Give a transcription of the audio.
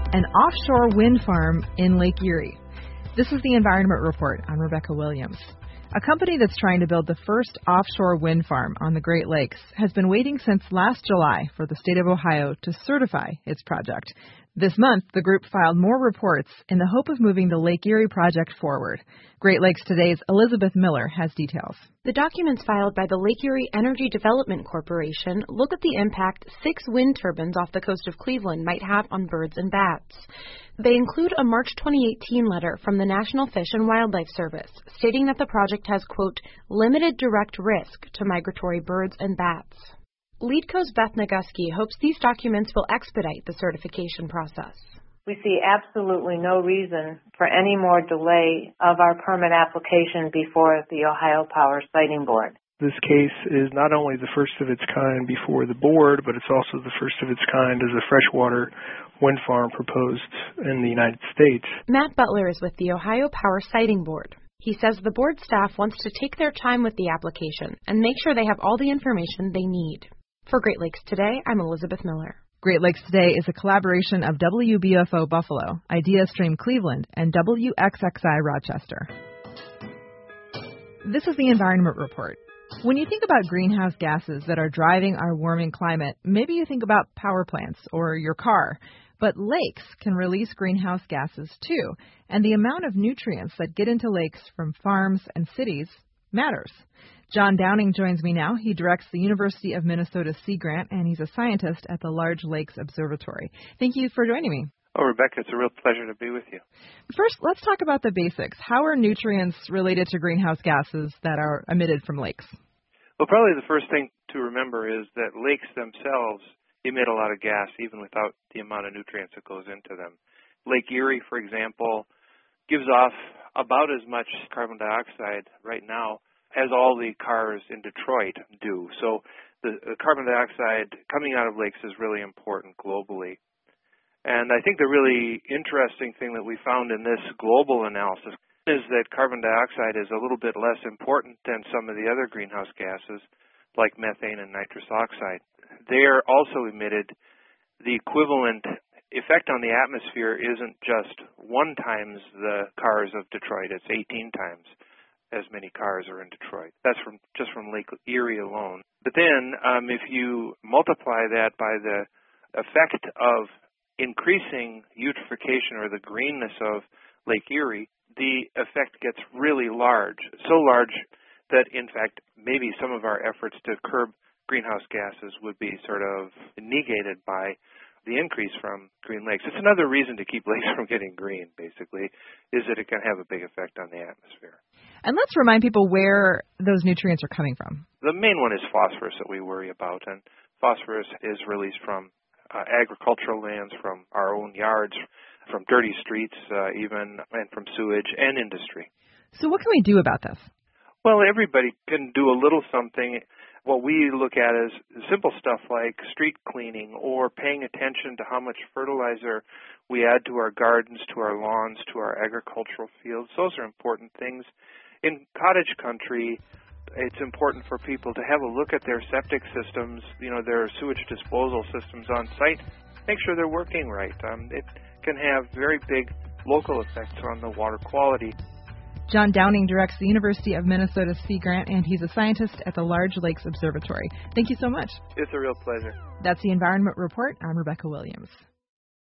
an offshore wind farm in Lake Erie. This is the Environment Report. I'm Rebecca Williams. A company that's trying to build the first offshore wind farm on the Great Lakes has been waiting since last July for the state of Ohio to certify its project. This month, the group filed more reports in the hope of moving the Lake Erie project forward. Great Lakes Today's Elizabeth Miller has details. The documents filed by the Lake Erie Energy Development Corporation look at the impact 6 wind turbines off the coast of Cleveland might have on birds and bats. They include a March 2018 letter from the National Fish and Wildlife Service stating that the project has, quote, limited direct risk to migratory birds and bats. LeadCo's Beth Nagusky hopes these documents will expedite the certification process. We see absolutely no reason for any more delay of our permit application before the Ohio Power Siting Board. This case is not only the first of its kind before the board, but it's also the first of its kind as a freshwater wind farm proposed in the United States. Matt Butler is with the Ohio Power Siting Board. He says the board staff wants to take their time with the application and make sure they have all the information they need. For Great Lakes Today, I'm Elizabeth Miller. Great Lakes Today is a collaboration of WBFO Buffalo, Idea Stream Cleveland, and WXXI Rochester. This is the Environment Report. When you think about greenhouse gases that are driving our warming climate, maybe you think about power plants or your car. But lakes can release greenhouse gases too, and the amount of nutrients that get into lakes from farms and cities matters. John Downing joins me now. He directs the University of Minnesota Sea Grant, and he's a scientist at the Large Lakes Observatory. Thank you for joining me. Oh, Rebecca, it's a real pleasure to be with you. First, let's talk about the basics. How are nutrients related to greenhouse gases that are emitted from lakes? Well, probably the first thing to remember is that lakes themselves emit a lot of gas, even without the amount of nutrients that goes into them. Lake Erie, for example, gives off about as much carbon dioxide right now as all the cars in Detroit do. So the carbon dioxide coming out of lakes is really important globally. And I think the really interesting thing that we found in this global analysis is that carbon dioxide is a little bit less important than some of the other greenhouse gases like methane and nitrous oxide. They are also emitted. The equivalent effect on the atmosphere isn't just 1 times the cars of Detroit, it's 18 times as many cars are in Detroit. That's just from Lake Erie alone. But then if you multiply that by the effect of increasing eutrophication or the greenness of Lake Erie, the effect gets really large, so large that, in fact, maybe some of our efforts to curb greenhouse gases would be sort of negated by the increase from green lakes. It's another reason to keep lakes from getting green, basically, is that it can have a big effect on the atmosphere. And let's remind people where those nutrients are coming from. The main one is phosphorus that we worry about, and phosphorus is released from agricultural lands, from our own yards, from dirty streets even, and from sewage and industry. So what can we do about this? Well, everybody can do a little something. What we look at is simple stuff like street cleaning or paying attention to how much fertilizer we add to our gardens, to our lawns, to our agricultural fields. Those are important things. In cottage country, it's important for people to have a look at their septic systems, their sewage disposal systems on site, make sure they're working right. It can have very big local effects on the water quality. John Downing directs the University of Minnesota Sea Grant, and he's a scientist at the Large Lakes Observatory. Thank you so much. It's a real pleasure. That's the Environment Report. I'm Rebecca Williams.